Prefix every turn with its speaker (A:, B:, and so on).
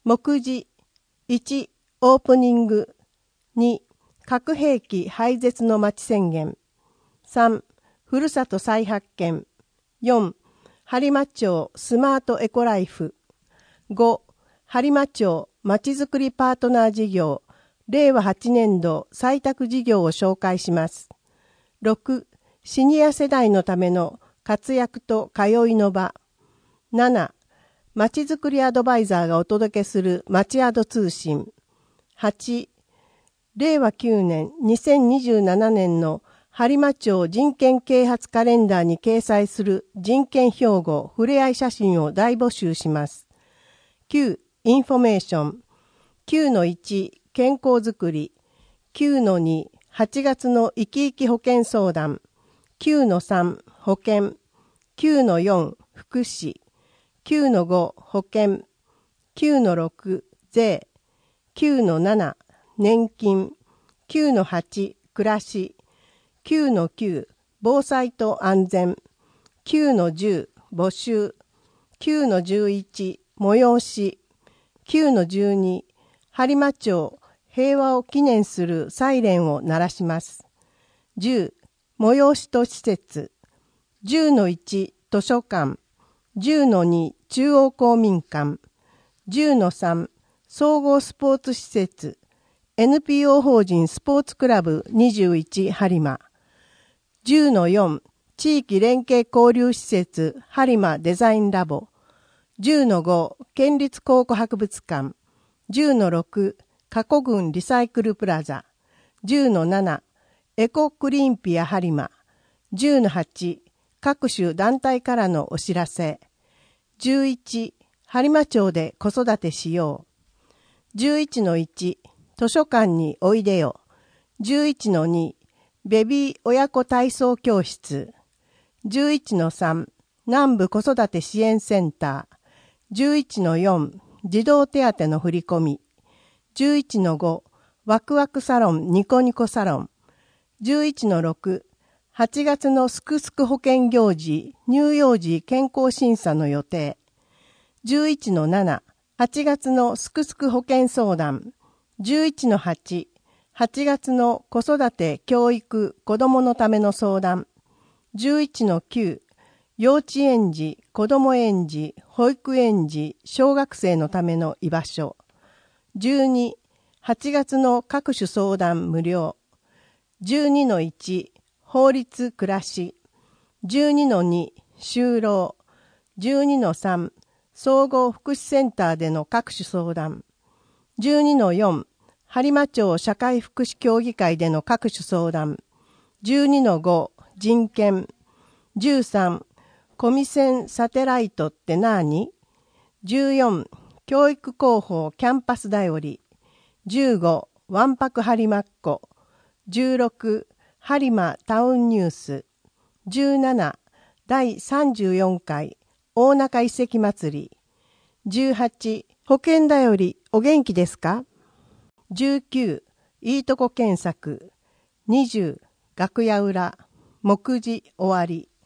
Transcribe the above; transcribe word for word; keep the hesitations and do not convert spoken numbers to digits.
A: 目次いちオープニング、に核兵器廃絶の街宣言、さんふるさと再発見、よん播磨町スマートエコライフ、ご播磨町まちづくりパートナー事業れいわはちねんど採択事業を紹介します。ろくシニア世代のための活躍と通いの場、ななまちづくりアドバイザーがお届けするまちアド通信、はちれいわきゅうねんにせんにじゅうななねんの播磨町人権啓発カレンダーに掲載する人権標語ふれあい写真を大募集します。きゅうインフォメーション、きゅうのいち健康づくり、きゅうのにはちがつの生き生き保険相談、きゅうのさん保険、きゅうのよん福祉、きゅうのご保険、きゅうのろく税、きゅうのなな年金、きゅうのはち暮らし、きゅうのきゅう防災と安全、きゅうのじゅう募集、きゅうのじゅういち催し、きゅうのじゅうに播磨町平和を記念するサイレンを鳴らします。じゅう催しと施設、じゅうのいち図書館、じゅうのに中央公民館、じゅうのさん総合スポーツ施設、エヌピーオー 法人スポーツクラブにじゅういち播磨、じゅうのよん地域連携交流施設播磨デザインラボ、じゅうのご県立考古博物館、じゅうのろく加古郡リサイクルプラザ、じゅうのななエコクリーンピア播磨、じゅうのはち各種団体からのお知らせ、じゅういち播磨町で子育てしよう、じゅういちのいち図書館においでよ、じゅういちのにベビー親子体操教室、じゅういちのさん南部子育て支援センター、じゅういちのよん児童手当の振り込み、じゅういちのごワクワクサロンニコニコサロン、じゅういちのろくはちがつのすくすく保険行事乳幼児健康審査の予定、じゅういちのななはちがつのすくすく保険相談、じゅういちのはちはちがつの子育て教育子どものための相談、じゅういちのきゅう幼稚園児子ども園児保育園児小学生のための居場所、じゅうにはちがつの各種相談無料、じゅうにのいち法律暮らし、じゅうにのに就労、じゅうにのさん総合福祉センターでの各種相談、じゅうにのよん播磨町社会福祉協議会での各種相談、じゅうにのご人権、じゅうさんコミセンサテライトってなーに、じゅうよん教育広報キャンパスだより、じゅうごわんぱく播磨っ子、じゅうろく播磨タウンニュース、じゅうななだいさんじゅうよんかい大中遺跡祭り、じゅうはち保険だよりお元気ですか、じゅうきゅういいとこ検索、にじゅう楽屋裏目次終わり。